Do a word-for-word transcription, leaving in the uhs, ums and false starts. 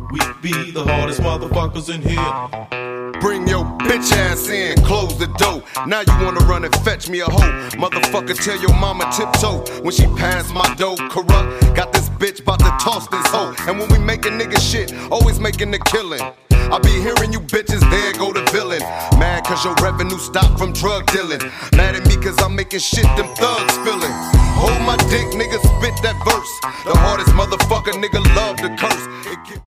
We be the hardest motherfuckers in here. Bring your bitch ass in, close the door. Now you wanna run and fetch me a hoe. Motherfucker, tell your mama tiptoe when she pass my dough. Corrupt, got this bitch bout to toss this hoe. And when we making nigga shit, always making the killing. I be hearing you bitches, there go the villain. Mad cause your revenue stopped from drug dealing. Mad at me cause I'm making shit them thugs feeling. Hold my dick, nigga, spit that verse. The hardest motherfucker, nigga, love to curse.